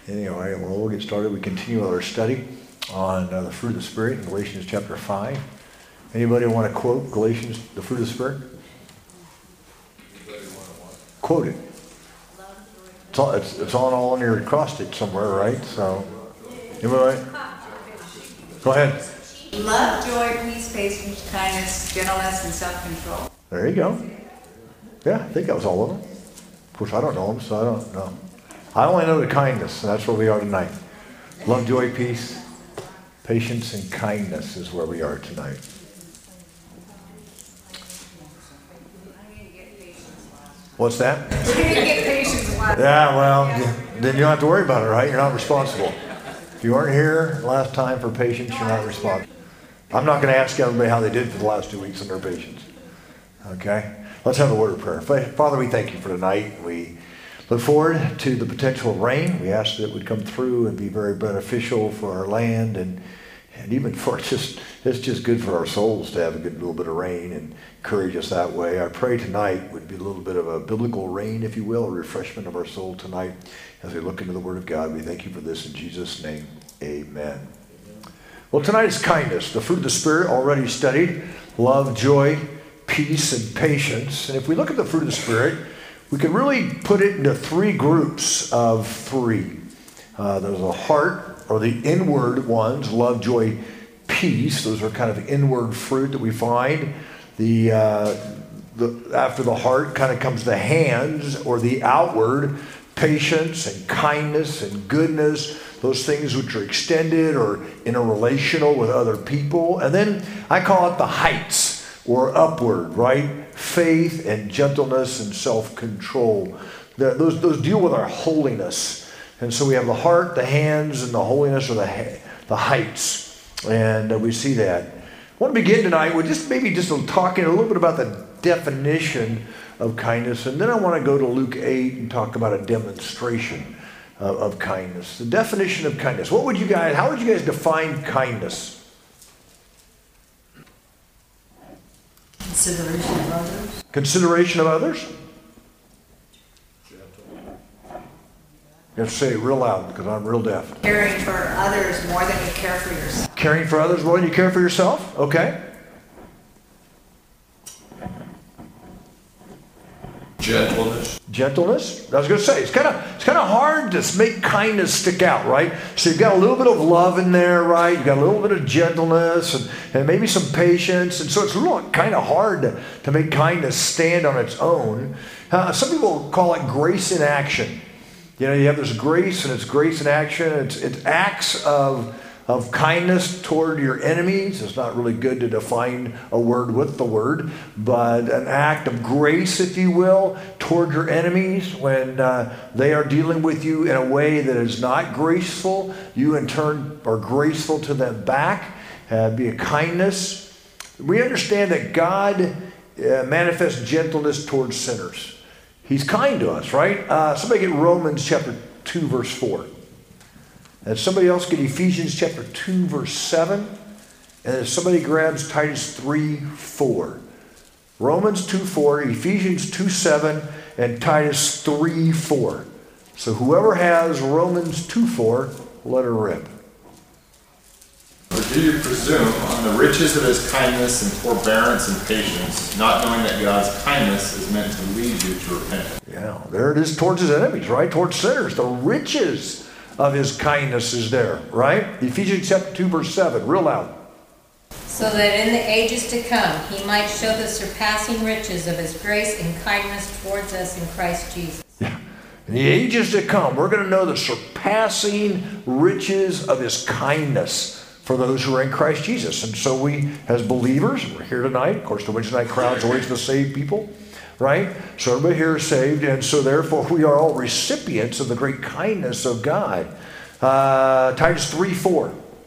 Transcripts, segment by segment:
Anyway, well, we'll get started. We continue our study on the fruit of the Spirit in Galatians chapter 5. Anybody want to quote Galatians, the fruit of the Spirit? Quote it. It's on your acrostic somewhere, right? So, anybody? Go ahead. Love, joy, peace, patience, kindness, gentleness, and self-control. There you go. Yeah, I think that was all of them. Of course, I don't know them, so I don't know. I only know the kindness, and that's where we are tonight. Love, joy, peace, patience, and kindness is where we are tonight. What's that? We're going to get patience last. Yeah, well, then you don't have to worry about it, right? You're not responsible. If you weren't here last time for patience, you're not responsible. I'm not going to ask everybody how they did for the last 2 weeks on their patience. Okay? Let's have a word of prayer. Father, we thank you for tonight. We look forward to the potential of rain. We ask that it would come through and be very beneficial for our land and even for it's just good for our souls to have a good little bit of rain and encourage us that way. I pray tonight would be a little bit of a biblical rain, if you will, a refreshment of our soul tonight as we look into the Word of God. We thank you for this in Jesus' name. Amen. Well, tonight is kindness, the fruit of the Spirit, already studied. Love, joy, peace, and patience. And if we look at the fruit of the Spirit, we can really put it into three groups of three. There's a heart, or the inward ones, love, joy, peace. Those are kind of inward fruit that we find. After the heart kind of comes the hands, or the outward, patience and kindness and goodness, those things which are extended or interrelational with other people. And then I call it the heights, or upward, right? Faith and gentleness and self-control. Those deal with our holiness. And so we have the heart, the hands, and the holiness, or the heights. And we see that. I want to begin tonight with just talking a little bit about the definition of kindness. And then I want to go to Luke 8 and talk about a demonstration of kindness. The definition of kindness. How would you guys define kindness? Consideration of others. Consideration of others? You have to say it real loud because I'm real deaf. Caring for others more than you care for yourself. Caring for others more than you care for yourself? Okay. Gentleness. Gentleness? I was going to say, it's kind of hard to make kindness stick out, right? So you've got a little bit of love in there, right? You've got a little bit of gentleness and maybe some patience. And so it's really kind of hard to make kindness stand on its own. Some people call it grace in action. You know, you have this grace, and it's grace in action. It's acts of kindness toward your enemies. It's not really good to define a word with the word, but an act of grace, if you will, toward your enemies when they are dealing with you in a way that is not graceful. You, in turn, are graceful to them back. Be a kindness. We understand that God manifests gentleness towards sinners. He's kind to us, right? Somebody get Romans chapter 2, verse 4. And somebody else get Ephesians chapter 2, verse 7. And if somebody grabs Titus 3, 4. Romans 2, 4, Ephesians 2, 7, and Titus 3, 4. So whoever has Romans 2, 4, let her rip. Or do you presume on the riches of his kindness and forbearance and patience, not knowing that God's kindness is meant to lead you to repentance? Yeah, there it is towards his enemies, right? Towards sinners. The riches of his kindness is there, right? Ephesians chapter 2, verse 7, real loud. So that in the ages to come he might show the surpassing riches of his grace and kindness towards us in Christ Jesus. Yeah. In the ages to come, we're going to know the surpassing riches of his kindness for those who are in Christ Jesus. And so we, as believers, we're here tonight. Of course, the Wednesday night crowd is always the saved people, right? So everybody here is saved, and so therefore we are all recipients of the great kindness of God. Titus 3, 4.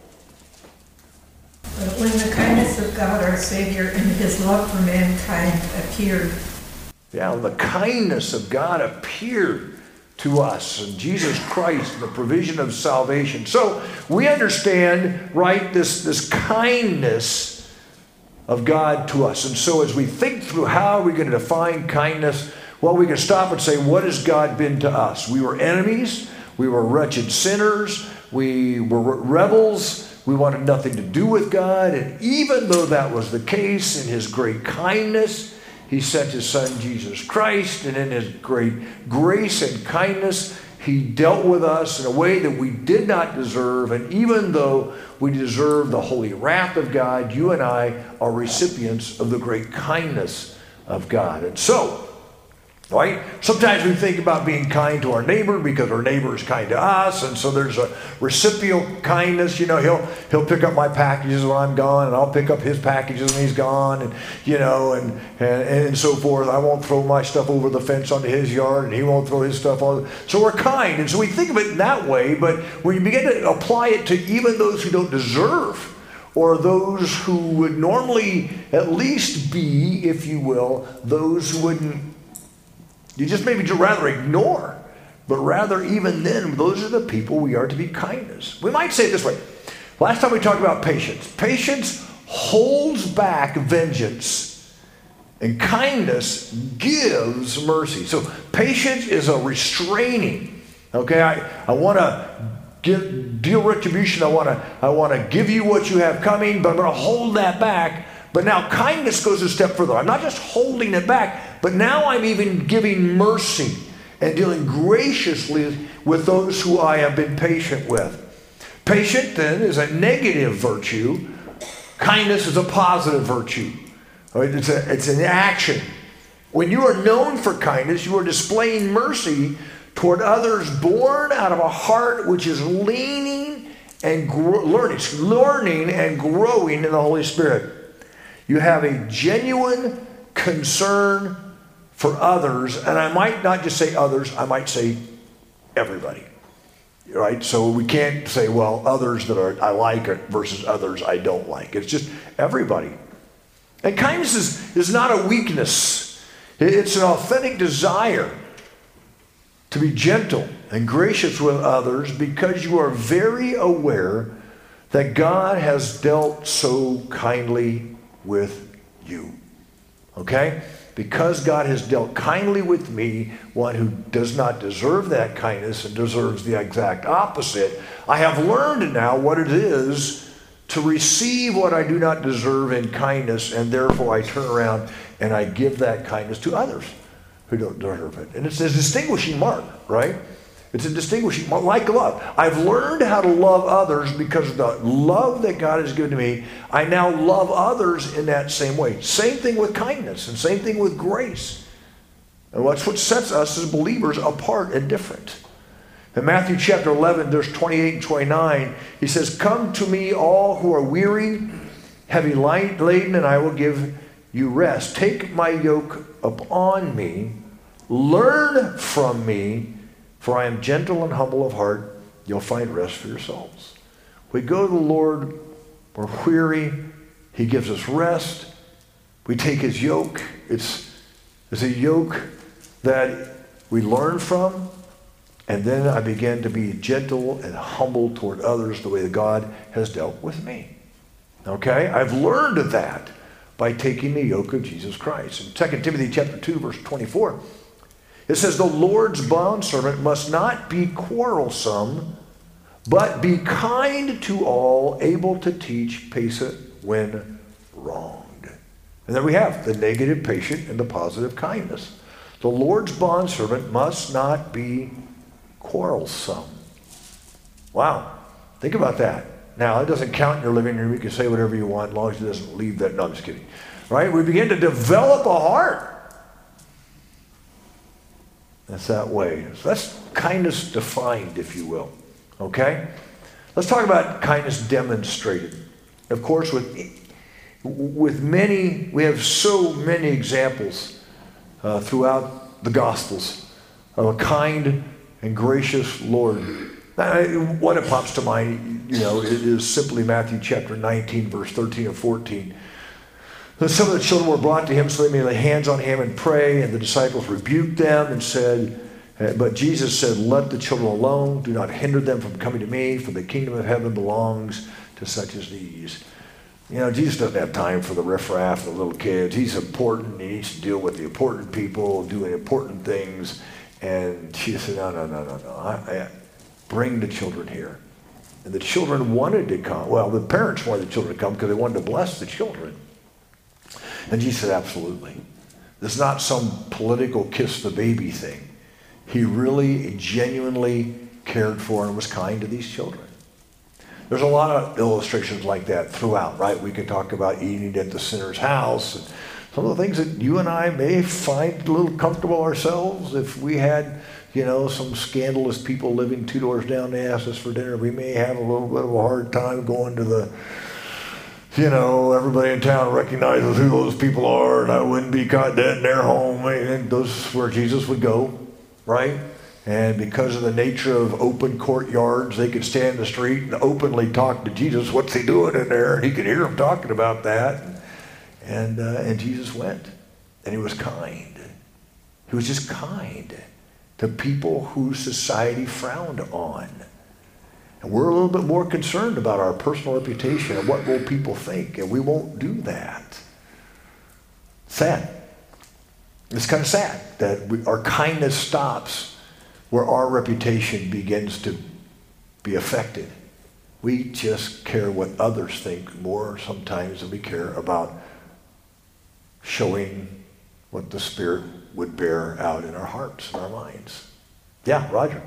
But when the kindness of God our Savior and his love for mankind appeared. Yeah, the kindness of God appeared to us and Jesus Christ and the provision of salvation. So we understand, right, this kindness of God to us. And so as we think through how are we going to define kindness, well, we can stop and say, what has God been to us? We were enemies. We were wretched sinners. We were rebels. We wanted nothing to do with God. And even though that was the case, in his great kindness, he sent his son, Jesus Christ. And in his great grace and kindness, he dealt with us in a way that we did not deserve. And even though we deserve the holy wrath of God, you and I are recipients of the great kindness of God. And so, right? Sometimes we think about being kind to our neighbor because our neighbor is kind to us, and so there's a reciprocal kindness. You know, he'll pick up my packages when I'm gone, and I'll pick up his packages when he's gone, and you know, and so forth. I won't throw my stuff over the fence onto his yard, and he won't throw his stuff on. So we're kind, and so we think of it in that way. But when you begin to apply it to even those who don't deserve, or those who would normally at least be, if you will, those who wouldn't. You just maybe rather ignore, but rather even then, those are the people we are to be kindness. We might say it this way. Last time we talked about patience. Patience holds back vengeance, and kindness gives mercy. So patience is a restraining. Okay, I want to deal retribution. I want to give you what you have coming, but I'm going to hold that back. But now kindness goes a step further. I'm not just holding it back, but now I'm even giving mercy and dealing graciously with those who I have been patient with. Patient, then, is a negative virtue. Kindness is a positive virtue. Right? It's an action. When you are known for kindness, you are displaying mercy toward others born out of a heart which is learning and growing in the Holy Spirit. You have a genuine concern for others, and I might not just say others, I might say everybody, right? So we can't say, well, others that I like versus others I don't like. It's just everybody. And kindness is not a weakness. It's an authentic desire to be gentle and gracious with others because you are very aware that God has dealt so kindly with you. Okay? Because God has dealt kindly with me, one who does not deserve that kindness and deserves the exact opposite, I have learned now what it is to receive what I do not deserve in kindness, and therefore I turn around and I give that kindness to others who don't deserve it. And it's a distinguishing mark, right? It's a distinguishing mark, like love. I've learned how to love others because of the love that God has given to me. I now love others in that same way. Same thing with kindness and same thing with grace. And that's what sets us as believers apart and different. In Matthew chapter 11, verse 28 and 29, he says, "Come to me all who are weary, heavy laden, and I will give you rest. Take my yoke upon me. Learn from me, for I am gentle and humble of heart. You'll find rest for your souls." We go to the Lord, we're weary, he gives us rest. We take his yoke. It's a yoke that we learn from. And then I began to be gentle and humble toward others the way that God has dealt with me. Okay? I've learned of that by taking the yoke of Jesus Christ. In 2 Timothy chapter 2, verse 24, it says, "The Lord's bondservant must not be quarrelsome, but be kind to all, able to teach, patient when wronged." And then we have the negative patient and the positive kindness. The Lord's bondservant must not be quarrelsome. Wow. Think about that. Now, it doesn't count in your living room. You can say whatever you want as long as it doesn't leave that. No, I'm just kidding. Right? We begin to develop a heart that's that way. So that's kindness defined, if you will. Okay? Let's talk about kindness demonstrated. Of course, with many, we have so many examples throughout the Gospels of a kind and gracious Lord. One that pops to mind, it is simply Matthew chapter 19, verse 13 and 14. Some of the children were brought to him so they may lay hands on him and pray, and the disciples rebuked them and said, but Jesus said, "Let the children alone. Do not hinder them from coming to me, for the kingdom of heaven belongs to such as these." Jesus doesn't have time for the riffraff, the little kids. He's important. He needs to deal with the important people, doing important things. And Jesus said, no. bring the children here. And the children wanted to come. Well, the parents wanted the children to come because they wanted to bless the children. And Jesus said, absolutely. This is not some political kiss the baby thing. He really genuinely cared for and was kind to these children. There's a lot of illustrations like that throughout, right? We could talk about eating at the sinner's house, and some of the things that you and I may find a little comfortable ourselves. If we had, some scandalous people living 2 doors down to ask us for dinner, we may have a little bit of a hard time going to the, everybody in town recognizes who those people are, and I wouldn't be caught dead in their home. And those is where Jesus would go, right? And because of the nature of open courtyards, they could stand in the street and openly talk to Jesus. What's he doing in there? And he could hear them talking about that. And Jesus went. And he was kind. He was just kind to people who society frowned on. And we're a little bit more concerned about our personal reputation and what will people think. And we won't do that. Sad. It's kind of sad that our kindness stops where our reputation begins to be affected. We just care what others think more sometimes than we care about showing what the Spirit would bear out in our hearts and our minds. Yeah, Roger.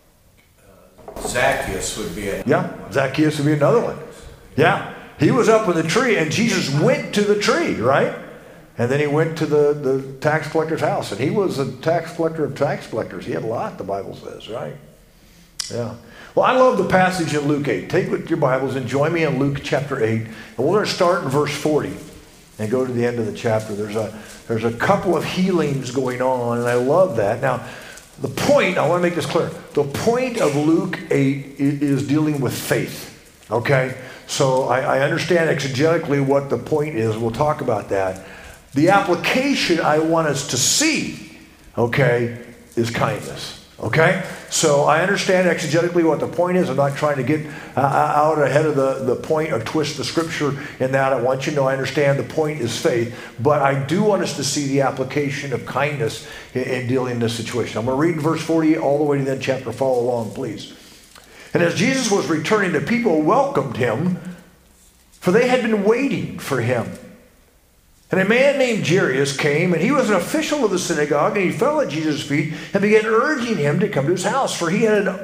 Zacchaeus would be another one. Zacchaeus would be another one. Yeah, he was up in the tree and Jesus went to the tree, right? And then he went to the tax collector's house. And he was a tax collector of tax collectors. He had a lot, the Bible says, right? Yeah. Well, I love the passage in Luke 8. Take with your Bibles and join me in Luke chapter 8. And we're going to start in verse 40 and go to the end of the chapter. There's a couple of healings going on, and I love that. Now, the point, I want to make this clear. The point of Luke 8 is dealing with faith, okay? So I understand exegetically what the point is. We'll talk about that. The application I want us to see, okay, is kindness, okay? So I understand exegetically what the point is. I'm not trying to get out ahead of the point or twist the scripture in that. I want you to know I understand the point is faith, but I do want us to see the application of kindness in dealing in this situation. I'm going to read in verse 40 all the way to the end chapter. Follow along, please. And as Jesus was returning, the people welcomed him, for they had been waiting for him. And a man named Jairus came, and he was an official of the synagogue, and he fell at Jesus' feet and began urging him to come to his house, for he had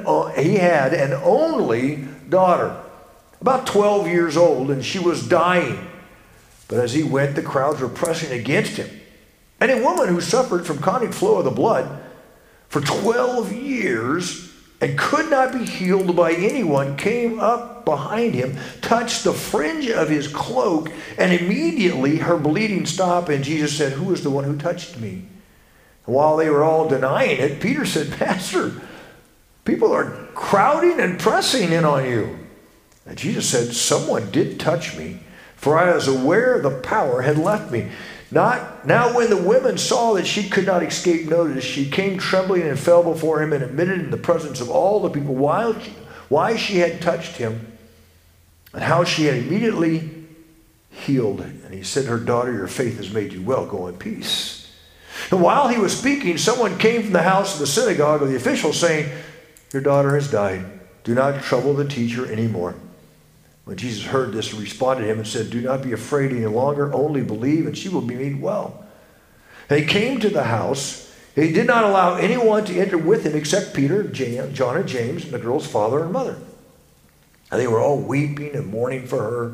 an only daughter, about 12 years old, and she was dying. But as he went, the crowds were pressing against him. And a woman who suffered from chronic flow of the blood for 12 years and could not be healed by anyone came up behind him, touched the fringe of his cloak, and immediately her bleeding stopped. And Jesus said, "Who is the one who touched me?" And while they were all denying it, Peter said, "Master, people are crowding and pressing in on you." And Jesus said, "Someone did touch me, for I was aware the power had left me." Now when the women saw that she could not escape notice, she came trembling and fell before him and admitted in the presence of all the people why she had touched him and how she had immediately healed. And he said to her, "Daughter, your faith has made you well. Go in peace." And while he was speaking, someone came from the house of the synagogue of the official saying, "Your daughter has died. Do not trouble the teacher anymore." When Jesus heard this, he responded to him and said, "Do not be afraid any longer, only believe, and she will be made well." And he came to the house. He did not allow anyone to enter with him except Peter, John, and James, and the girl's father and mother. And they were all weeping and mourning for her.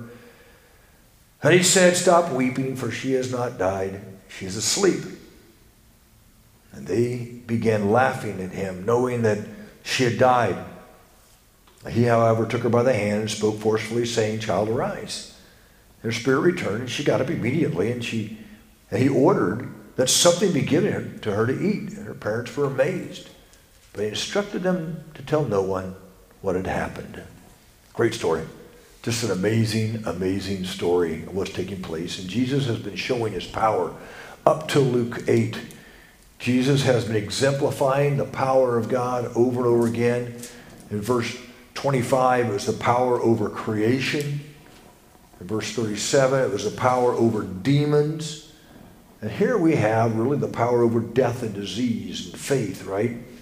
And he said, "Stop weeping, for she has not died. She is asleep." And they began laughing at him, knowing that she had died. He, however, took her by the hand and spoke forcefully, saying, "Child, arise." Her spirit returned, and she got up immediately, and he ordered that something be given to her to eat. And her parents were amazed, but he instructed them to tell no one what had happened. Great story. Just an amazing, amazing story of what's taking place. And Jesus has been showing his power up to Luke 8. Jesus has been exemplifying the power of God over and over again. In verse 25, it was the power over creation. In verse 37, it was the power over demons. And here we have really the power over death and disease and faith, right?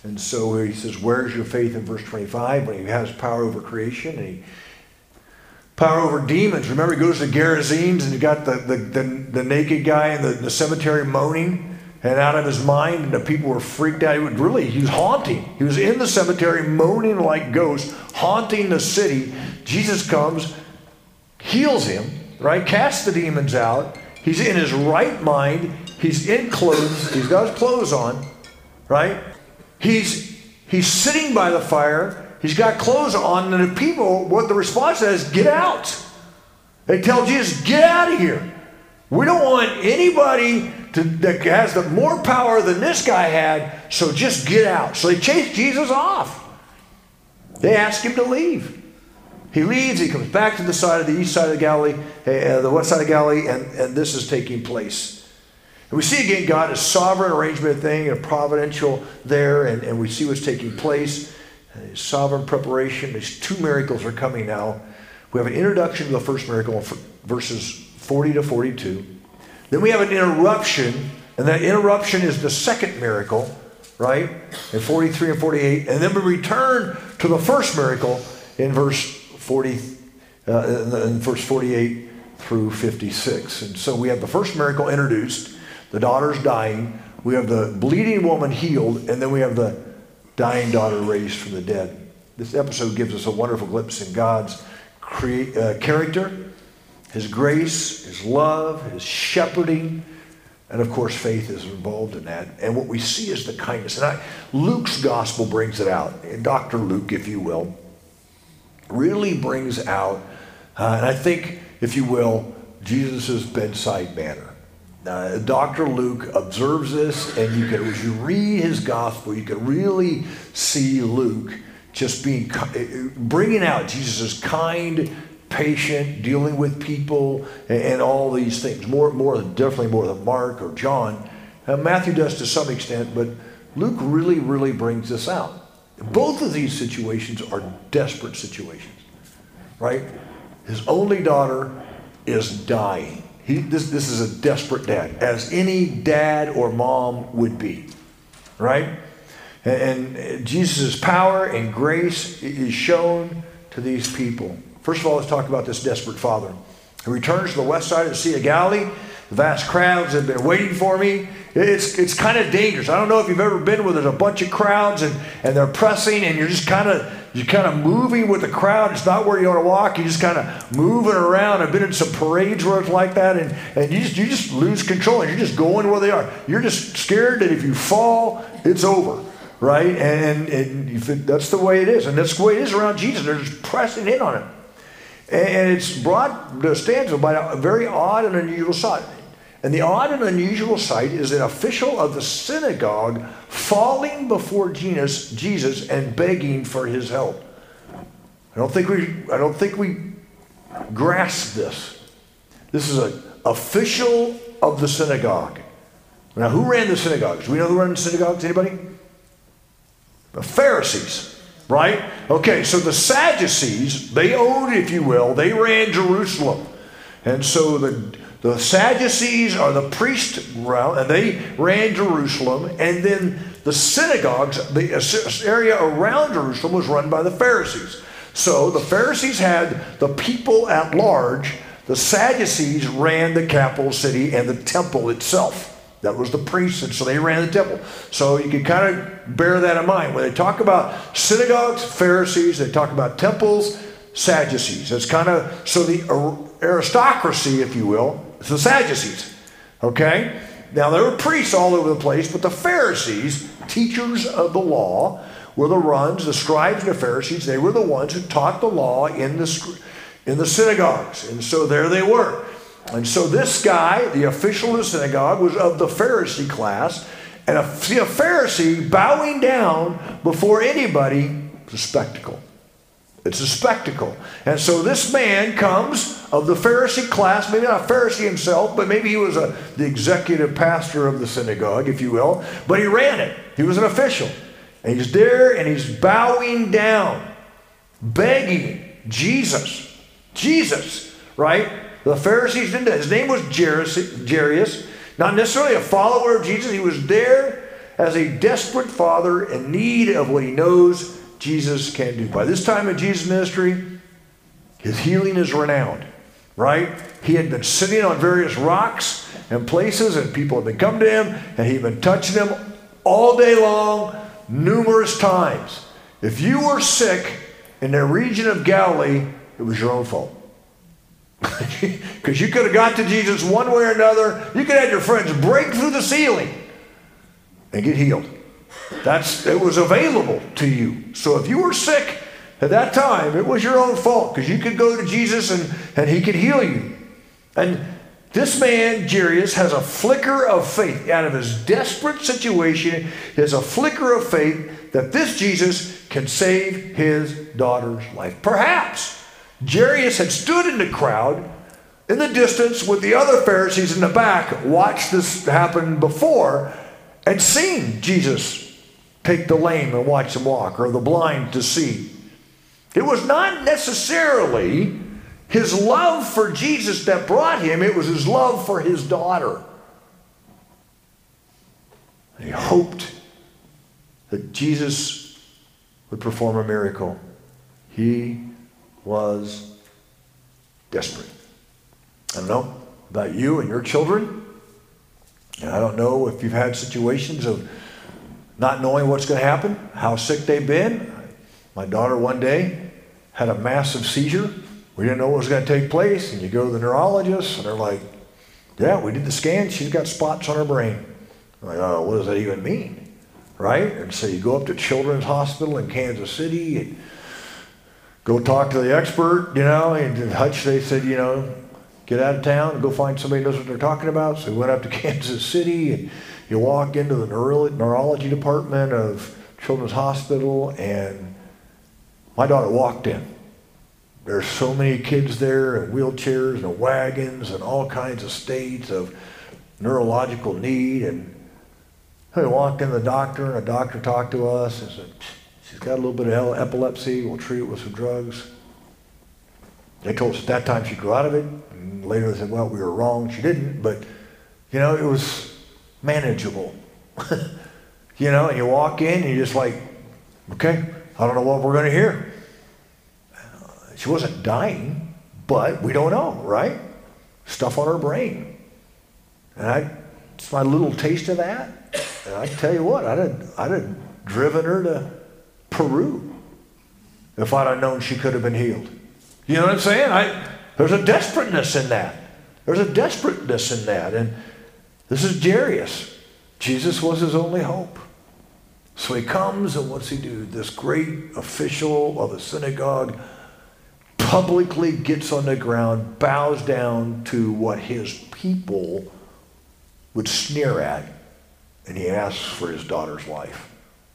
And so he says, where's your faith in verse 25 when he has power over creation and power over demons? Remember, he goes to Gerasenes and you got the naked guy in the cemetery moaning and out of his mind, and the people were freaked out. He was haunting. He was in the cemetery moaning like ghosts, haunting the city. Jesus comes, heals him, right? Casts the demons out. He's in his right mind. He's in clothes. He's got his clothes on, right? He's sitting by the fire. He's got clothes on, and the people, what the response is, get out. They tell Jesus, get out of here. We don't want anybody that has more power than this guy had, so just get out. So they chase Jesus off. They ask him to leave. He leaves. He comes back to the east side of Galilee, the west side of Galilee, and this is taking place. And we see again God is sovereign arrangement thing and providential there, and we see what's taking place. Sovereign preparation. These two miracles are coming now. We have an introduction to the first miracle, verses 40 to 42. Then we have an interruption, and that interruption is the second miracle, right? In 43 and 48. And then we return to the first miracle in verse 48 through 56. And so we have the first miracle introduced. The daughter's dying. We have the bleeding woman healed, and then we have the dying daughter raised from the dead. This episode gives us a wonderful glimpse in God's character, his grace, his love, his shepherding, and of course faith is involved in that. And what we see is the kindness. And Luke's gospel brings it out. Dr. Luke, if you will, really brings out, and I think, if you will, Jesus' bedside manner. Dr. Luke observes this, and as you read his gospel, you can really see Luke just bringing out Jesus' kind, patient, dealing with people, and all these things. Definitely more than Mark or John. Matthew does to some extent, but Luke really, really brings this out. Both of these situations are desperate situations, right? His only daughter is dying. This is a desperate dad, as any dad or mom would be, right? And Jesus' power and grace is shown to these people. First of all, let's talk about this desperate father. He returns to the west side of the Sea of Galilee. The vast crowds have been waiting for me. It's kind of dangerous. I don't know if you've ever been where there's a bunch of crowds and they're pressing and you're just kind of moving with the crowd. It's not where you want to walk. You're just kind of moving around. I've been in some parades where it's like that, and you just lose control and you're just going where they are. You're just scared that if you fall, it's over, right? And that's the way it is. And that's the way it is around Jesus. They're just pressing in on him. And it's stands by a very odd and unusual sight. And the odd and unusual sight is an official of the synagogue falling before Jesus and begging for his help. I don't think we grasp this. This is an official of the synagogue. Now, who ran the synagogues? Do we know who ran the synagogues? Anybody? The Pharisees. Right? Okay, so the Sadducees, they owned, if you will, they ran Jerusalem. And so the Sadducees are the priest round, and they ran Jerusalem. And then the synagogues, the area around Jerusalem was run by the Pharisees. So the Pharisees had the people at large. The Sadducees ran the capital city and the temple itself. That was the priests, and so they ran the temple. So you can kind of bear that in mind. When they talk about synagogues, Pharisees, they talk about temples, Sadducees. It's kind of, so the aristocracy, if you will, is the Sadducees. Okay? Now, there were priests all over the place, but the Pharisees, teachers of the law, were the scribes and the Pharisees. They were the ones who taught the law in the synagogues. And so there they were. And so this guy, the official of the synagogue, was of the Pharisee class. And a Pharisee bowing down before anybody is a spectacle. It's a spectacle. And so this man comes of the Pharisee class, maybe not a Pharisee himself, but maybe he was the executive pastor of the synagogue, if you will. But he ran it. He was an official. And he's there and he's bowing down, begging Jesus, right? The Pharisees didn't. His name was Jairus, not necessarily a follower of Jesus. He was there, as a desperate father in need of what he knows Jesus can do. By this time in Jesus' ministry, his healing is renowned, right? He had been sitting on various rocks and places, and people had been coming to him, and he'd been touching them all day long, numerous times. If you were sick in the region of Galilee, it was your own fault. Because you could have got to Jesus one way or another. You could have your friends break through the ceiling and get healed. It was available to you. So if you were sick at that time, it was your own fault, because you could go to Jesus and he could heal you. And this man, Jairus, has a flicker of faith. Out of his desperate situation, he has a flicker of faith that this Jesus can save his daughter's life. Perhaps Jairus had stood in the crowd in the distance with the other Pharisees in the back, watched this happen before, and seen Jesus take the lame and watch them walk, or the blind to see. It was not necessarily his love for Jesus that brought him, it was his love for his daughter. He hoped that Jesus would perform a miracle. He was desperate. I don't know about you and your children. And I don't know if you've had situations of not knowing what's going to happen, how sick they've been. My daughter one day had a massive seizure. We didn't know what was going to take place. And you go to the neurologist, and they're like, yeah, we did the scan. She's got spots on her brain. I'm like, oh, what does that even mean? Right? And so you go up to Children's Hospital in Kansas City and go talk to the expert, and Hutch, they said, get out of town and go find somebody who knows what they're talking about. So we went up to Kansas City, and you walk into the neurology department of Children's Hospital, and my daughter walked in. There's so many kids there in wheelchairs and wagons and all kinds of states of neurological need. And we walked in the doctor, and the doctor talked to us and said, she's got a little bit of epilepsy. We'll treat it with some drugs. They told us at that time she'd grow out of it. And later they said, well, we were wrong. She didn't. But, it was manageable. And you walk in and you're just like, okay, I don't know what we're going to hear. She wasn't dying, but we don't know, right? Stuff on her brain. And it's my little taste of that. And I tell you what, I'd have driven her to Peru if I'd have known she could have been healed. You know what I'm saying? There's a desperateness in that. There's a desperateness in that. And this is Jairus. Jesus was his only hope. So he comes, and what's he do? This great official of the synagogue publicly gets on the ground, bows down to what his people would sneer at, and he asks for his daughter's life.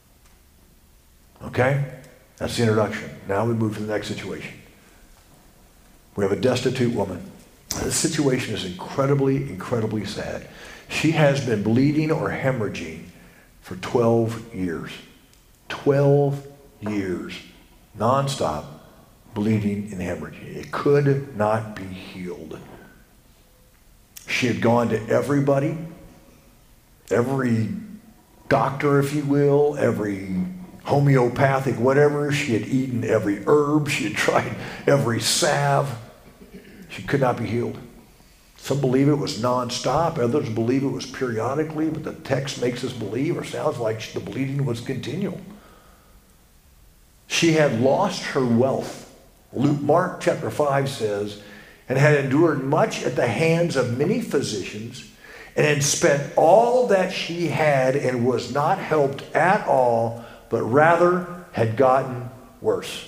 Okay? That's the introduction. Now we move to the next situation. We have a destitute woman. This situation is incredibly, incredibly sad. She has been bleeding or hemorrhaging for 12 years. 12 years. Nonstop bleeding and hemorrhaging. It could not be healed. She had gone to everybody, every doctor, if you will, every homeopathic whatever. She had eaten every herb. She had tried every salve. She could not be healed. Some believe it was nonstop. Others believe it was periodically, but the text makes us believe, or sounds like the bleeding was continual. She had lost her wealth. Mark chapter 5 says, and had endured much at the hands of many physicians, and had spent all that she had, and was not helped at all, but rather had gotten worse.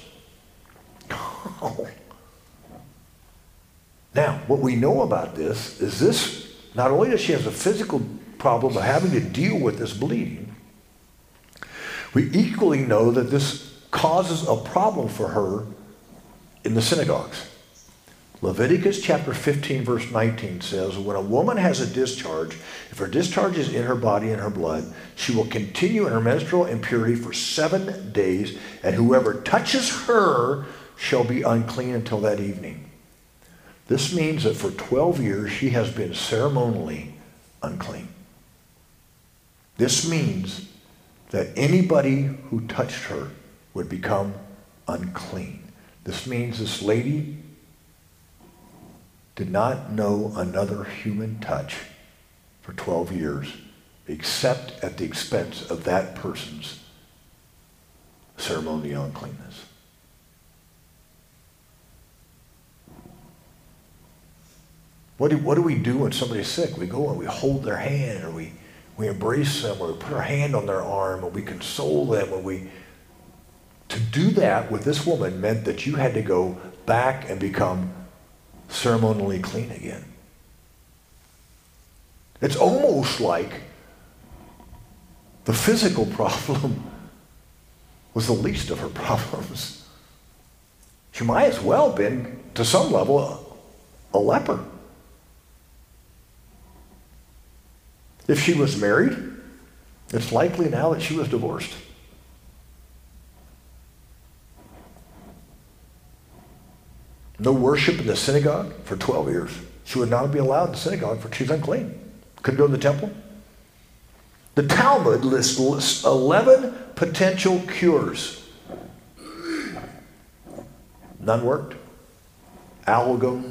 Now, what we know about this is this, not only does she have a physical problem of having to deal with this bleeding, we equally know that this causes a problem for her in the synagogues. Leviticus chapter 15 verse 19 says, when a woman has a discharge, if her discharge is in her body and her blood, she will continue in her menstrual impurity for 7 days, and whoever touches her shall be unclean until that evening. This means that for 12 years she has been ceremonially unclean. This means that anybody who touched her would become unclean. This means this lady did not know another human touch for 12 years, except at the expense of that person's ceremonial uncleanness. What do we do when somebody's sick? We go and we hold their hand, or we embrace them, or we put our hand on their arm, or we console them, to do that with this woman meant that you had to go back and become ceremonially clean again. It's almost like the physical problem was the least of her problems. She might as well have been, to some level, a leper. If she was married, it's likely now that she was divorced. No worship in the synagogue for 12 years. She would not be allowed in the synagogue for she's unclean. Couldn't go to the temple. The Talmud lists 11 potential cures. None worked. Alum,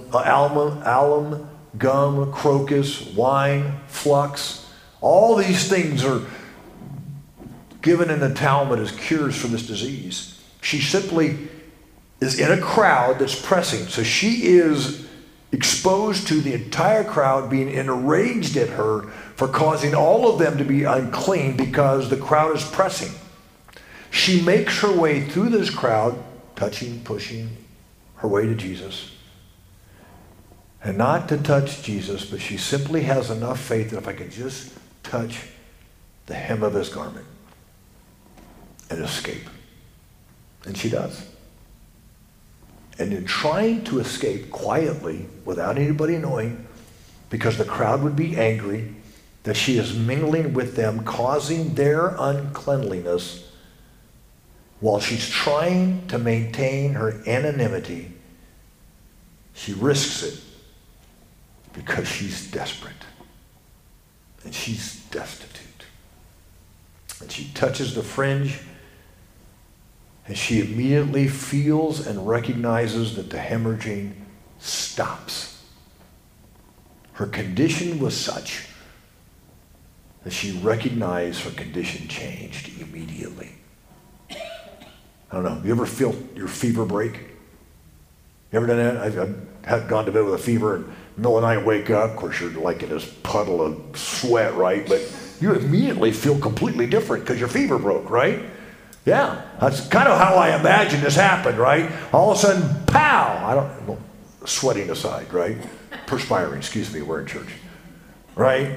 gum, crocus, wine, flux. All these things are given in the Talmud as cures for this disease. She simply is in a crowd that's pressing. So she is exposed to the entire crowd being enraged at her for causing all of them to be unclean because the crowd is pressing. She makes her way through this crowd, touching, pushing her way to Jesus. And not to touch Jesus, but she simply has enough faith that if I can just touch the hem of his garment and escape. And she does. And in trying to escape quietly, without anybody knowing, because the crowd would be angry, that she is mingling with them, causing their uncleanliness, while she's trying to maintain her anonymity, she risks it because she's desperate. And she's destitute. And she touches the fringe, and she immediately feels and recognizes that the hemorrhaging stops. Her condition was such that she recognized her condition changed immediately. I don't know, you ever feel your fever break? You ever done that? I've gone to bed with a fever and middle of the night wake up. Of course, you're like in this puddle of sweat, right? But you immediately feel completely different because your fever broke, right? Yeah, that's kind of how I imagine this happened, right? All of a sudden, pow! Sweating aside, right? Perspiring, excuse me, we're in church, right?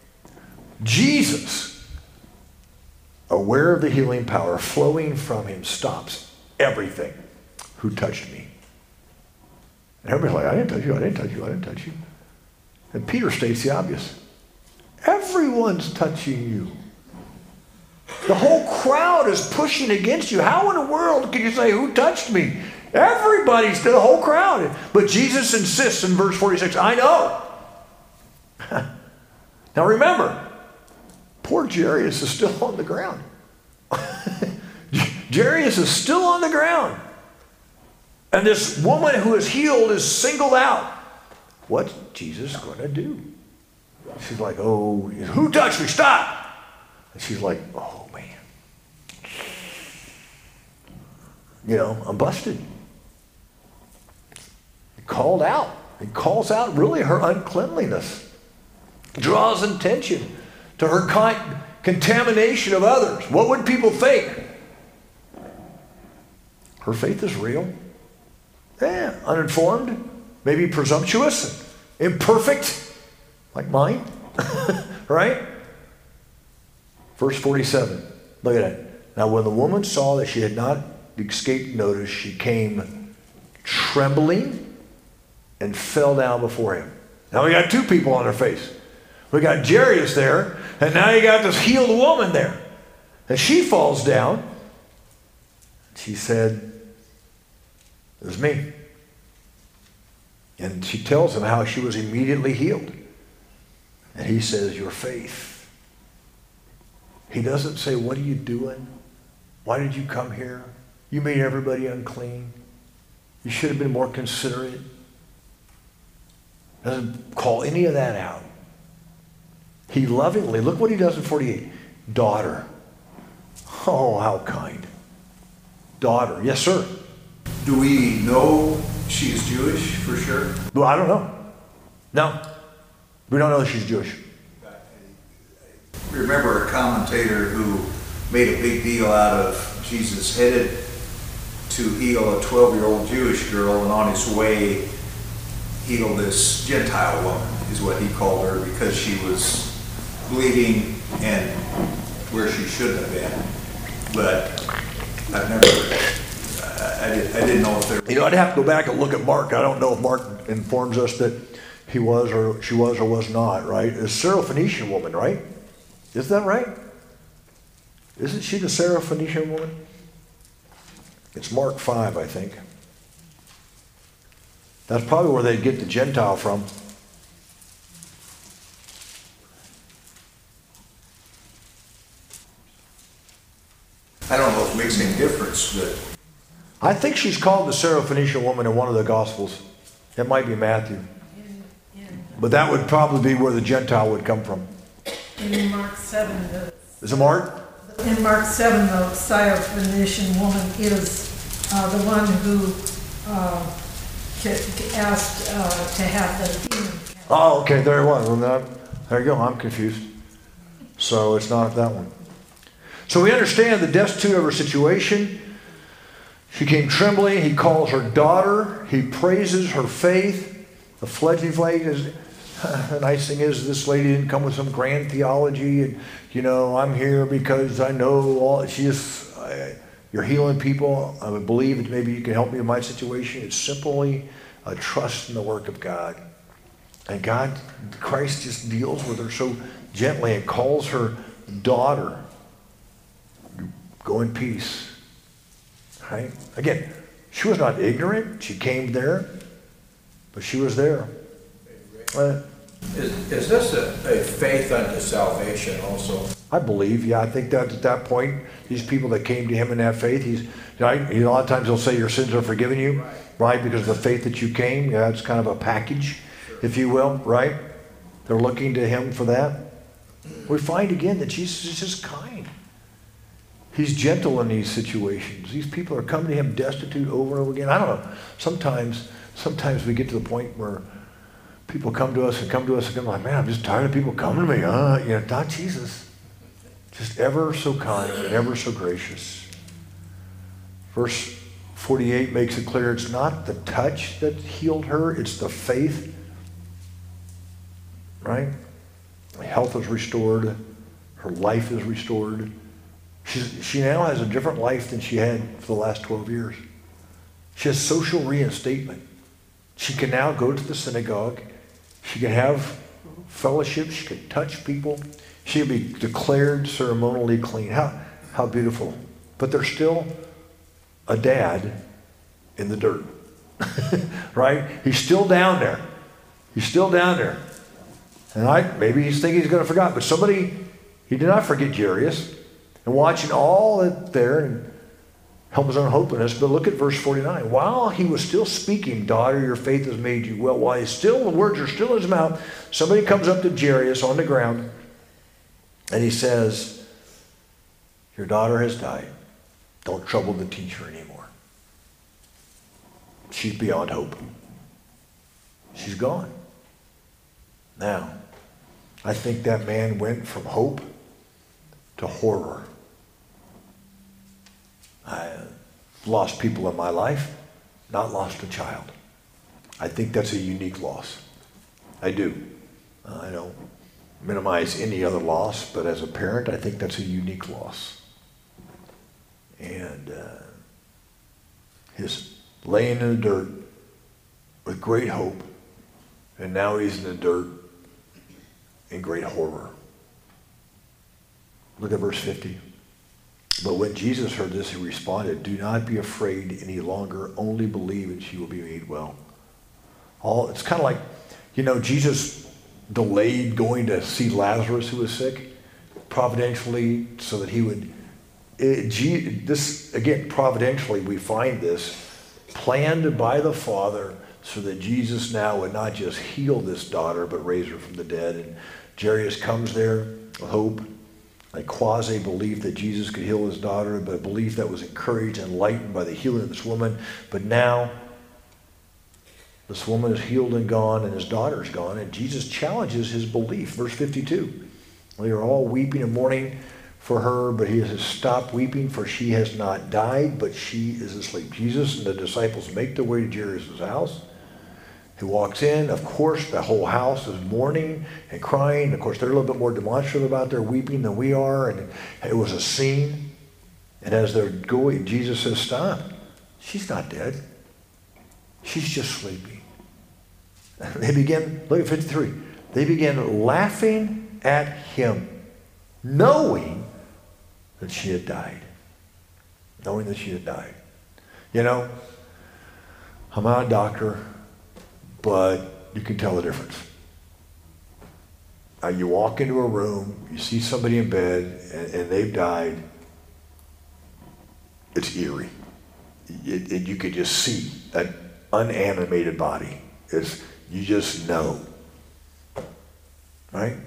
Jesus, aware of the healing power flowing from him, stops everything. Who touched me? And everybody's like, I didn't touch you, I didn't touch you, I didn't touch you. And Peter states the obvious. Everyone's touching you. The whole crowd is pushing against you. How in the world can you say, who touched me? Everybody's, the whole crowd. But Jesus insists in verse 46, I know. Now remember, poor Jairus is still on the ground. Jairus is still on the ground. And this woman who is healed is singled out. What's Jesus going to do? She's like, oh, who touched me? Stop. And she's like, oh, man. You know, I'm busted. He called out. He calls out really her uncleanliness. Draws attention to her contamination of others. What would people think? Her faith is real. Yeah, uninformed, maybe presumptuous, imperfect, like mine, right? Verse 47, look at it. Now when the woman saw that she had not escaped notice, she came trembling and fell down before him. Now we got two people on her face. We got Jairus there, and now you got this healed woman there. And she falls down. She said, it was me. And she tells him how she was immediately healed. And he says, your faith He doesn't say, what are you doing? Why did you come here? You made everybody unclean. You should have been more considerate. Doesn't call any of that out. He lovingly, look what he does in 48. Daughter. Oh, how kind. Daughter. Yes, sir. Do we know she's Jewish for sure? Well, I don't know. No. We don't know that she's Jewish. Remember a commentator who made a big deal out of Jesus headed to heal a 12-year-old Jewish girl, and on his way healed this Gentile woman, is what he called her, because she was bleeding and where she shouldn't have been. But I've never, I didn't know if there. You know, I'd have to go back and look at Mark. I don't know if Mark informs us that he was or she was or was not, right? A Syrophoenician woman, right? Is that right? Isn't she the Syrophoenician woman? It's Mark 5, I think. That's probably where they'd get the Gentile from. I don't know if it makes any difference, but I think she's called the Syrophoenician woman in one of the Gospels. It might be Matthew. But that would probably be where the Gentile would come from. In Mark 7, Is it Mark? in Mark 7, the Syrophoenician woman is the one who asked to have the demon cast. Oh, okay, there it was. Well, there you go, I'm confused. So it's not that one. So we understand the destitute of her situation. She came trembling. He calls her daughter. He praises her faith. The fledgling faith is, the nice thing is this lady didn't come with some grand theology and, you know, I'm here because I know all, she is, you're healing people. I would believe that maybe you can help me in my situation. It's simply a trust in the work of God. And God, Christ just deals with her so gently and calls her daughter. Go in peace. Right? Again, she was not ignorant. She came there, but she was there. Is this a faith unto salvation also? I believe, yeah. I think that at that point, these people that came to him in that faith, right? A lot of times he'll say your sins are forgiven you, right? Because of the faith that you came. Yeah, it's kind of a package, if you will, right? They're looking to him for that. We find again that Jesus is just kind. He's gentle in these situations. These people are coming to him destitute over and over again. I don't know. Sometimes we get to the point where people come to us and I'm like, man, I'm just tired of people coming to me. You know, not Jesus. Just ever so kind and ever so gracious. Verse 48 makes it clear it's not the touch that healed her, it's the faith. Right? Her health is restored. Her life is restored. She now has a different life than she had for the last 12 years. She has social reinstatement. She can now go to the synagogue. She can have fellowship. She can touch people. She can be declared ceremonially clean. How beautiful. But there's still a dad in the dirt. Right? He's still down there. He's still down there. And maybe he's thinking he's going to forget. But he did not forget Jairus. And watching all that there and help his own hopelessness. But look at verse 49. While he was still speaking, daughter, your faith has made you well. While the words are still in his mouth, somebody comes up to Jairus on the ground and he says, your daughter has died. Don't trouble the teacher anymore. She's beyond hope. She's gone. Now, I think that man went from hope to horror. I lost people in my life, not lost a child. I think that's a unique loss. I do. I don't minimize any other loss, but as a parent, I think that's a unique loss. And his laying in the dirt with great hope, and now he's in the dirt in great horror. Look at verse 50. But when Jesus heard this, he responded, do not be afraid any longer. Only believe and she will be made well. It's kind of like, Jesus delayed going to see Lazarus who was sick. providentially, so that he would, providentially we find this, planned by the Father so that Jesus now would not just heal this daughter, but raise her from the dead. And Jairus comes there with hope, a quasi-belief that Jesus could heal his daughter, but a belief that was encouraged and enlightened by the healing of this woman. But now, this woman is healed and gone, and his daughter's gone, and Jesus challenges his belief. Verse 52, they are all weeping and mourning for her, but he has stopped weeping, for she has not died, but she is asleep. Jesus and the disciples make their way to Jairus' house. He walks in. Of course, the whole house is mourning and crying. Of course, they're a little bit more demonstrative about their weeping than we are, and it was a scene. And as they're going, Jesus says, stop. She's not dead. She's just sleeping. They begin, look at 53. They began laughing at him, knowing that she had died. Knowing that she had died. You know, I'm not a doctor, but you can tell the difference. You walk into a room, you see somebody in bed, and they've died. It's eerie. You could just see an unanimated body. You just know. Right?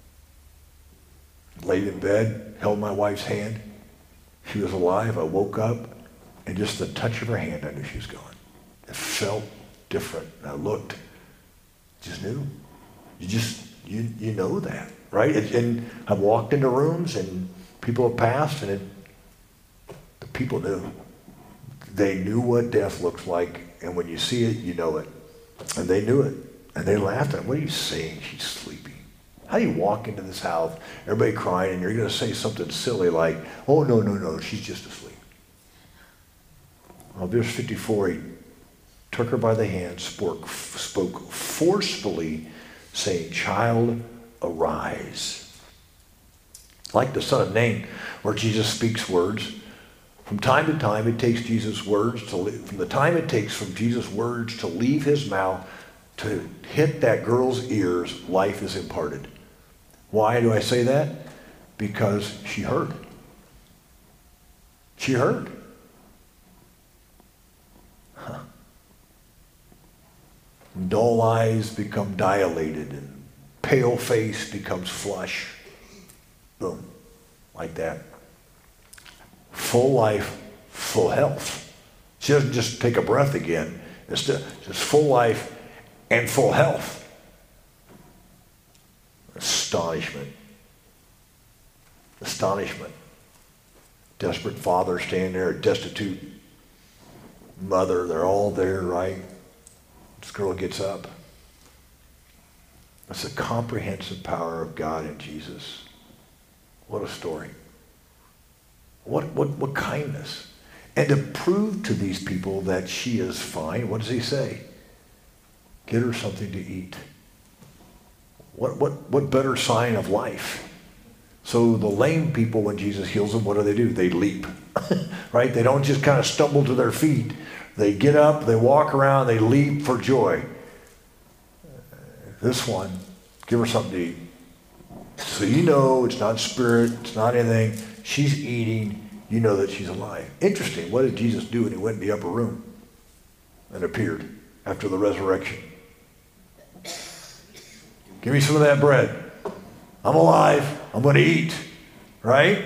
Laid in bed, held my wife's hand. She was alive. I woke up, and just the touch of her hand, I knew she was gone. It felt different. And I looked, just knew. You know that, right? And I've walked into rooms, and people have passed, and the people knew. They knew what death looks like, and when you see it, you know it. And they knew it. And they laughed at him. What are you saying? She's sleeping. How do you walk into this house, everybody crying, and you're going to say something silly like, oh, no, she's just asleep. Well, verse 54, he took her by the hand, spoke forcefully, saying, child, arise. Like the son of Nain, where Jesus speaks words, from time to time it takes Jesus' words to leave, from the time it takes from Jesus' words to leave his mouth to hit that girl's ears, life is imparted. Why do I say that? Because she heard. She heard. Dull eyes become dilated, and pale face becomes flush. Boom. Like that. Full life, full health. She doesn't just take a breath again. It's just full life and full health. Astonishment. Astonishment. Desperate father standing there, a destitute mother. They're all there, right? This girl gets up. That's the comprehensive power of God in Jesus. What a story. What kindness. And to prove to these people that she is fine, what does he say? Get her something to eat. What better sign of life? So the lame people, when Jesus heals them, what do? They leap. Right? They don't just kind of stumble to their feet. They get up, they walk around, they leap for joy. This one, give her something to eat. So you know it's not spirit, it's not anything. She's eating, you know that she's alive. Interesting, what did Jesus do when he went in the upper room and appeared after the resurrection? Give me some of that bread. I'm alive, I'm going to eat, right?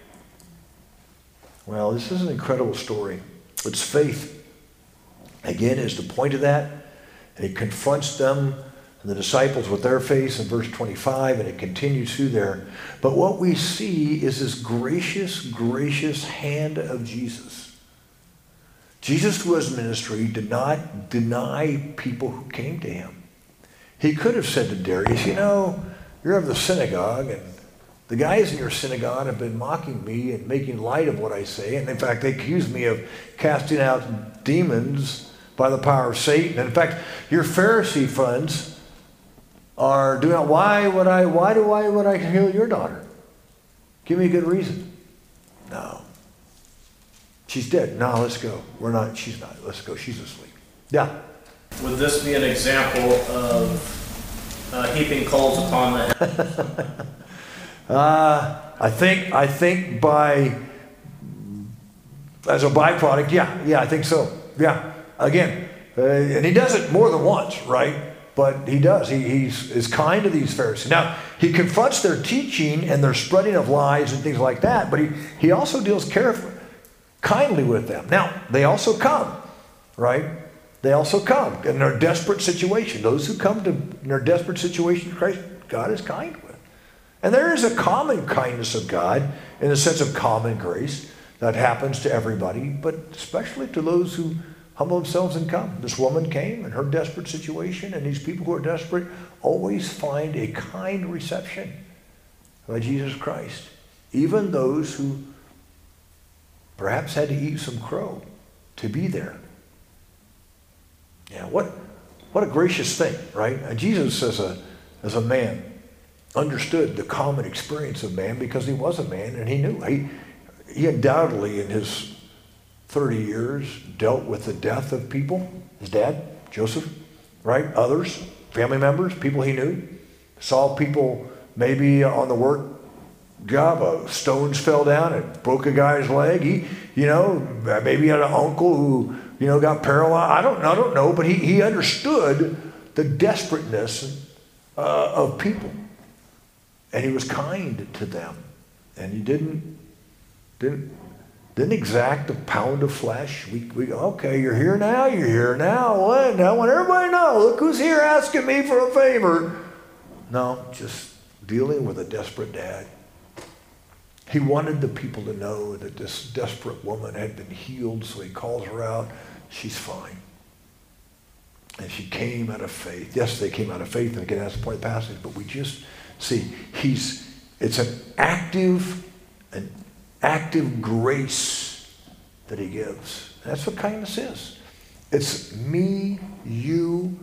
Well, this is an incredible story. It's faith. Again, is the point of that. And he confronts them and the disciples with their faith in verse 25, and it continues through there. But what we see is this gracious, gracious hand of Jesus. Jesus, through his ministry, did not deny people who came to him. He could have said to Darius, you know, you're of the synagogue, and the guys in your synagogue have been mocking me and making light of what I say. And in fact, they accuse me of casting out demons by the power of Satan. And in fact, your Pharisee friends are doing it. Why would I heal your daughter? Give me a good reason. No. She's dead. No, let's go. She's not. Let's go. She's asleep. Yeah. Would this be an example of heaping coals upon the head? I think as a byproduct, yeah, I think so. Yeah, again, and he does it more than once, right? But he does. He's kind to these Pharisees. Now, he confronts their teaching and their spreading of lies and things like that, but he also deals kindly with them. Now, they also come, right? They also come in their desperate situation. Those who come in their desperate situation, Christ, God is kind with. And there is a common kindness of God in the sense of common grace that happens to everybody, but especially to those who humble themselves and come. This woman came in her desperate situation, and these people who are desperate always find a kind reception by Jesus Christ. Even those who perhaps had to eat some crow to be there. Yeah, what a gracious thing, right? And Jesus, as a man, understood the common experience of man because he was a man and he knew. He undoubtedly, in his 30 years, dealt with the death of people. His dad, Joseph, right? Others, family members, people he knew. Saw people maybe on the work job, stones fell down and broke a guy's leg. Maybe he had an uncle who, got paralyzed. I don't know, but he understood the desperateness of people. And he was kind to them. And he didn't exact a pound of flesh. We okay, you're here now. What? Now I want everybody to know, look who's here asking me for a favor. No, just dealing with a desperate dad. He wanted the people to know that this desperate woman had been healed, so he calls her out. She's fine. And she came out of faith. Yes, they came out of faith, and again, that's the point of the passage, but we just see, it's an active grace that he gives. That's what kindness is. It's me, you,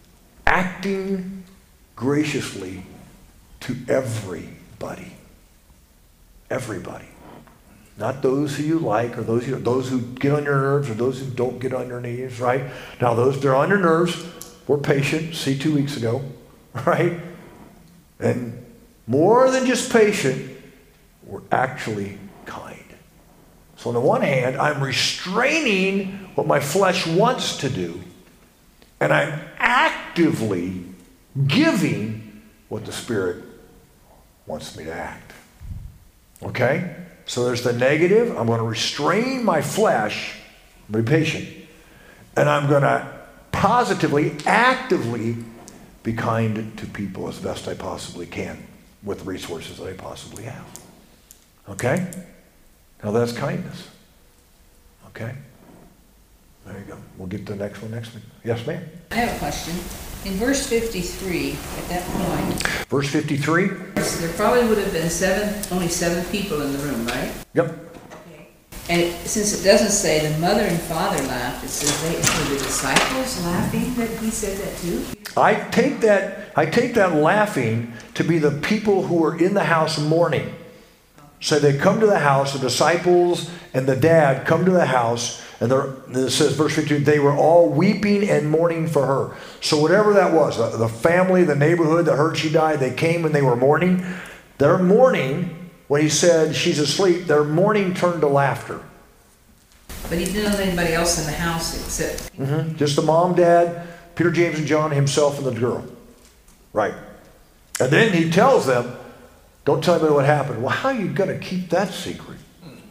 acting graciously to everybody. Everybody. Not those who you like or those who get on your nerves or those who don't get on your knees, right? Now those that are on your nerves, we're patient. See 2 weeks ago, right? And more than just patient, we're actually kind. So on the one hand, I'm restraining what my flesh wants to do, and I'm actively giving what the Spirit wants me to act. Okay? So there's the negative. I'm going to restrain my flesh, be patient, and I'm going to positively, actively be kind to people as best I possibly can with the resources that I possibly have. Okay? Now that's kindness. Okay? There you go. We'll get to the next one next week. Yes, ma'am? I have a question. In verse 53, at that point, Verse 53? there probably would have been only seven people in the room, right? Yep. And since it doesn't say the mother and father laughed, it says were the disciples laughing that he said that too? I take that laughing to be the people who were in the house mourning. So they come to the house, the disciples and the dad come to the house, and it says, verse 52, they were all weeping and mourning for her. So whatever that was, the family, the neighborhood that heard she died, they came and they were mourning. Their mourning, when he said she's asleep, their mourning turned to laughter. But he didn't know anybody else in the house except... Just the mom, dad, Peter, James, and John, himself, and the girl. Right. And then he tells them, don't tell anybody what happened. Well, how are you going to keep that secret?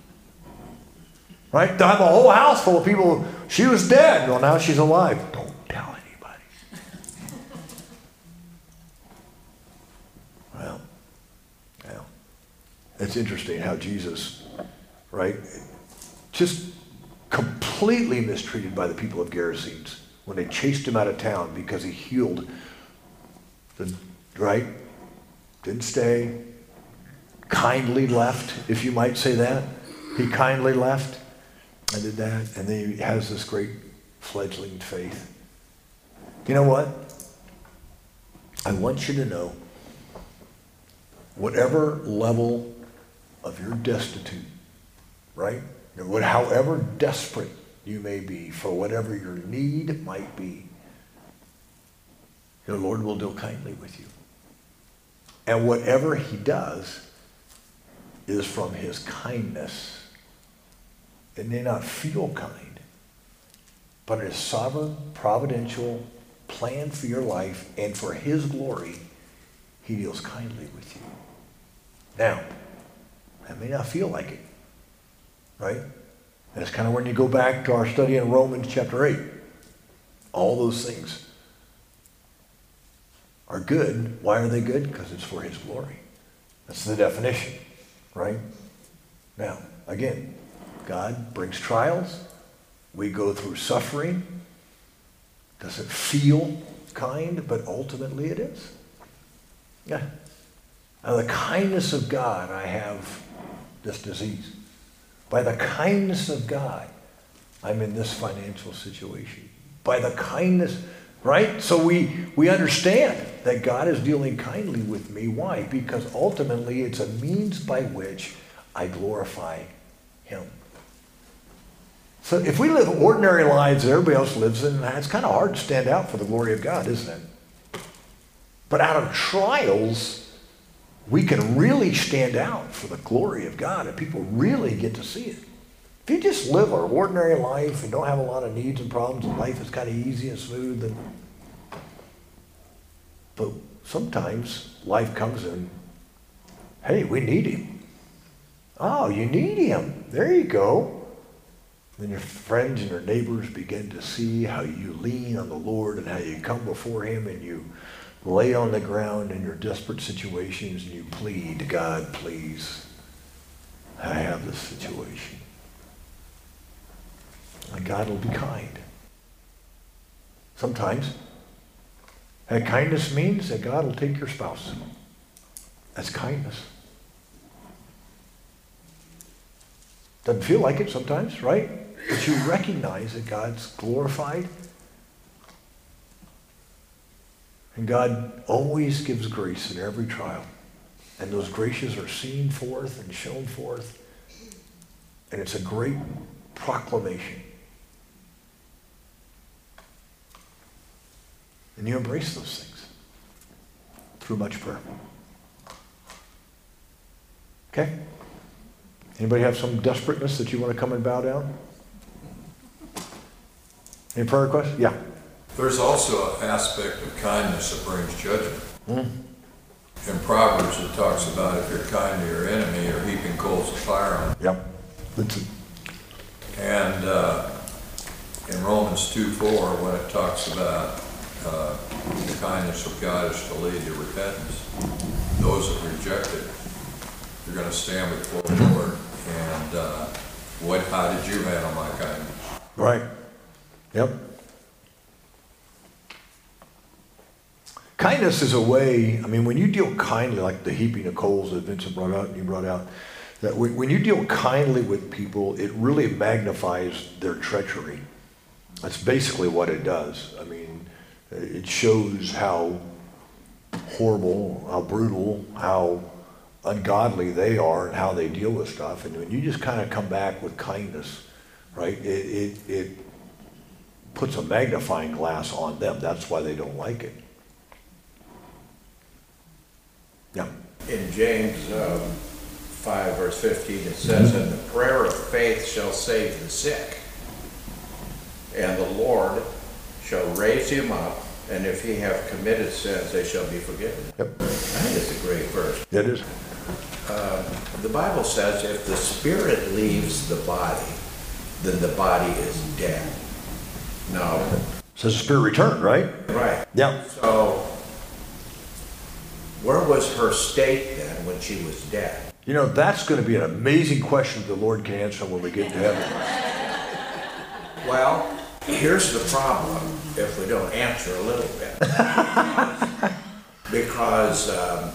Right? I have a whole house full of people. She was dead. Well, now she's alive. Don't tell anybody. Well, it's interesting how Jesus, right, just completely mistreated by the people of Gerasenes when they chased him out of town because he healed right? Didn't stay. Kindly left, if you might say that. He kindly left and did that. And then he has this great fledgling faith. You know what? I want you to know, whatever level of your destitute, right? However desperate you may be for whatever your need might be, your Lord will deal kindly with you. And whatever he does, is from his kindness. It may not feel kind, but his sovereign, providential plan for your life and for his glory, he deals kindly with you. Now, that may not feel like it, right? And it's kind of when you go back to our study in Romans chapter 8. All those things are good. Why are they good? Because it's for his glory. That's the definition, right? Now, again, God brings trials. We go through suffering. Doesn't feel kind, but ultimately it is. Yeah. Out of the kindness of God, I have this disease. By the kindness of God, I'm in this financial situation. By the kindness, right? So we understand that God is dealing kindly with me. Why? Because ultimately it's a means by which I glorify him. So if we live ordinary lives that everybody else lives in, it's kind of hard to stand out for the glory of God, isn't it? But out of trials, we can really stand out for the glory of God, and people really get to see it. If you just live an ordinary life and don't have a lot of needs and problems, and life is kind of easy and smooth, but sometimes life comes in, hey, we need him. Oh, you need him. There you go. Then your friends and your neighbors begin to see how you lean on the Lord and how you come before him and you lay on the ground in your desperate situations and you plead, God, please, I have this situation. And God will be kind. Sometimes that kindness means that God will take your spouse. That's kindness. Doesn't feel like it sometimes, right? But you recognize that God's glorified. And God always gives grace in every trial. And those graces are seen forth and shown forth. And it's a great proclamation. And you embrace those things through much prayer. Okay? Anybody have some desperateness that you want to come and bow down? Any prayer requests? Yeah. There's also an aspect of kindness that brings judgment. In Proverbs it talks about if you're kind to your enemy, you're heaping coals of fire on them. Yep. That's it. And in Romans 2:4, when it talks about the kindness of God is to lead to repentance, those that reject it, you're going to stand before the Lord. And how did you handle my kindness? Right. Yep. Kindness is a way, I mean, when you deal kindly, like the heaping of coals that Vincent brought out and you brought out, that when you deal kindly with people, it really magnifies their treachery. That's basically what it does. I mean, it shows how horrible, how brutal, how ungodly they are and how they deal with stuff. And when you just kind of come back with kindness, right, it puts a magnifying glass on them. That's why they don't like it. Yeah. In James 5 verse 15 it says, and the prayer of faith shall save the sick, and the Lord shall raise him up, and if he have committed sins, they shall be forgiven. Yep. I think it's a great verse. It is. The Bible says if the spirit leaves the body, then the body is dead. No. Says the spirit returned, right? Right. Yeah. So, where was her state then when she was dead? You know, that's going to be an amazing question the Lord can answer when we get to heaven. Well, here's the problem if we don't answer a little bit. Because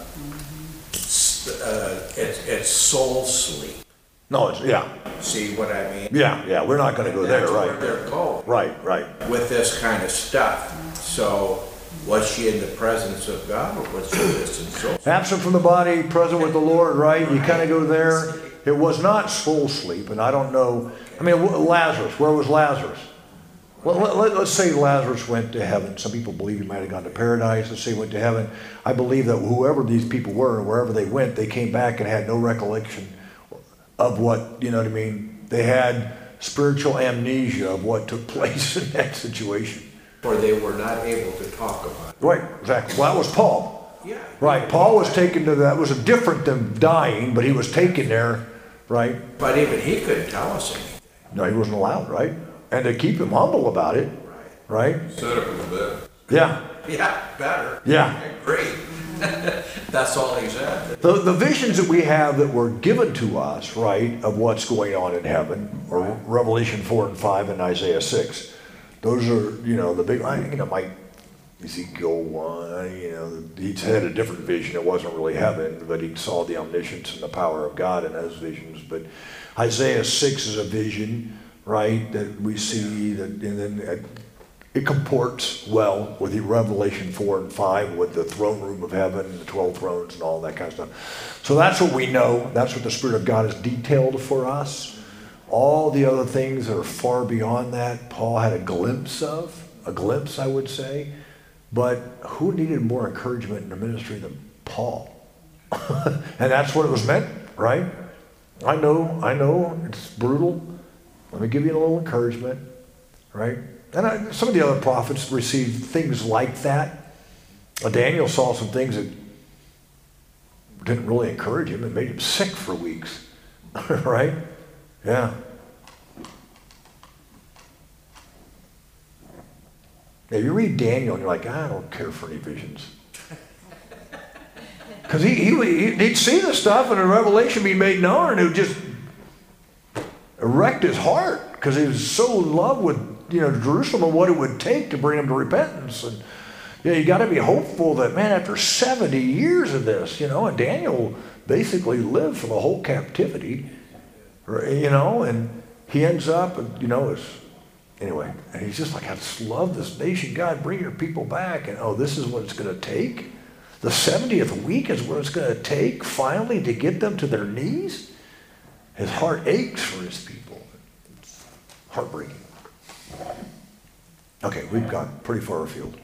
it's soul sleep. No, it's, yeah. See what I mean? Yeah, we're not going to go there, That's where right? they're going. Right. With this kind of stuff. So, was she in the presence of God, or was she just in soul sleep? Absent from the body, present with the Lord, right? You kind of go there. It was not soul sleep, and I don't know. I mean, Lazarus, where was Lazarus? Well, let's say Lazarus went to heaven. Some people believe he might have gone to paradise. Let's say he went to heaven. I believe that whoever these people were and wherever they went, they came back and had no recollection of what, you know what I mean? They had spiritual amnesia of what took place in that situation. Or they were not able to talk about it. Right, exactly. Well, that was Paul. Yeah. Right, Paul was taken to that. Was different than dying, but he was taken there, right? But even he couldn't tell us anything. No, he wasn't allowed, right? And to keep him humble about it, right? Set up in the bed. Yeah, Yeah, better. yeah. Great. That's all he said. The visions that we have that were given to us, right, of what's going on in heaven, or Revelation 4 and 5 and Isaiah 6, those are, you know, the big, Mike Ezekiel 1, you know, he had a different vision. It wasn't really heaven, but he saw the omniscience and the power of God in those visions. But Isaiah 6 is a vision, right, that we see, that, and then it comports well with the Revelation 4 and 5 with the throne room of heaven and the 12 thrones and all that kind of stuff. So that's what we know. That's what the Spirit of God has detailed for us. All the other things that are far beyond that, Paul had a glimpse, I would say. But who needed more encouragement in the ministry than Paul? And that's what it was meant, right? I know, it's brutal. Let me give you a little encouragement, right? And some of the other prophets received things like that. Daniel saw some things that didn't really encourage him. It made him sick for weeks, right? Yeah. Now you read Daniel and you're like, I don't care for any visions. Because he'd see the stuff and the revelation being made known, and it would just erect his heart because he was so in love with, you know, Jerusalem and what it would take to bring him to repentance. And you got to be hopeful that, man, after 70 years of this, you know, and Daniel basically lived for the whole captivity, you know, and he ends up, you know, anyway, and he's just like, I just love this nation. God, bring your people back. And, oh, this is what it's going to take? The 70th week is what it's going to take finally to get them to their knees? His heart aches for his people. It's heartbreaking. Okay, we've gone pretty far afield.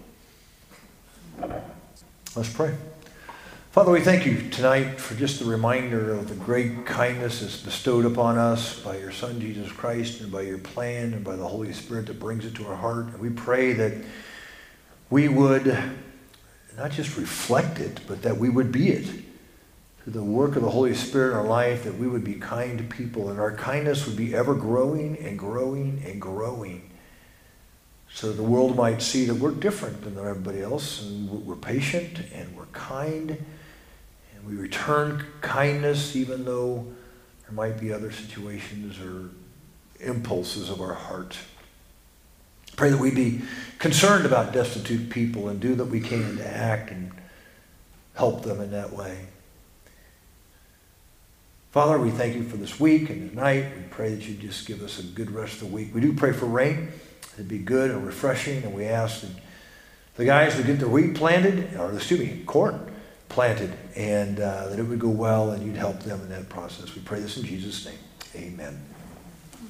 Let's pray. Father, we thank you tonight for just the reminder of the great kindness that's bestowed upon us by your Son, Jesus Christ, and by your plan and by the Holy Spirit that brings it to our heart. And we pray that we would not just reflect it, but that we would be it. Through the work of the Holy Spirit in our life, that we would be kind to people, and our kindness would be ever growing and growing and growing, so that the world might see that we're different than everybody else, and we're patient, and we're kind, and we return kindness even though there might be other situations or impulses of our heart. Pray that we be concerned about destitute people and do that we can to act and help them in that way. Father, we thank you for this week and tonight. We pray that you just give us a good rest of the week. We do pray for rain. It'd be good and refreshing, and we ask that the guys would get their wheat planted, or corn planted, and that it would go well and you'd help them in that process. We pray this in Jesus' name. Amen.